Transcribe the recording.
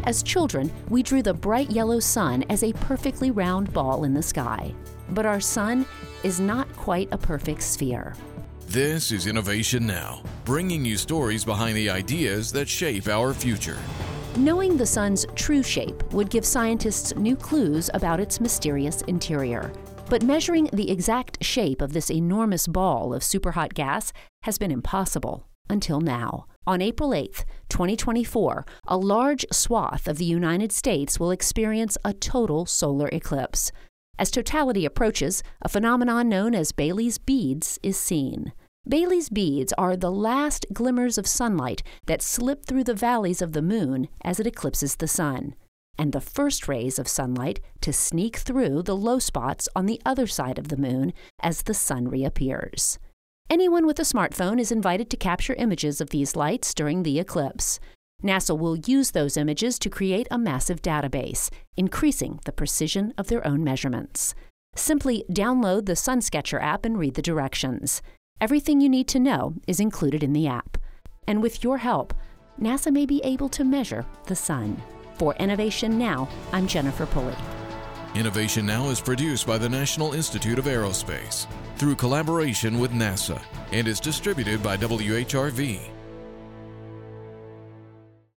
As children, we drew the bright yellow sun as a perfectly round ball in the sky. But our sun is not quite a perfect sphere. This is Innovation Now, bringing you stories behind the ideas that shape our future. Knowing the sun's true shape would give scientists new clues about its mysterious interior. But measuring the exact shape of this enormous ball of superhot gas has been impossible until now. On April 8, 2024, a large swath of the United States will experience a total solar eclipse. As totality approaches, a phenomenon known as Baily's Beads is seen. Baily's Beads are the last glimmers of sunlight that slip through the valleys of the moon as it eclipses the sun, and the first rays of sunlight to sneak through the low spots on the other side of the moon as the sun reappears. Anyone with a smartphone is invited to capture images of these lights during the eclipse. NASA will use those images to create a massive database, increasing the precision of their own measurements. Simply download the SunSketcher app and read the directions. Everything you need to know is included in the app. And with your help, NASA may be able to measure the sun. For Innovation Now, I'm Jennifer Pulley. Innovation Now is produced by the National Institute of Aerospace through collaboration with NASA and is distributed by WHRV.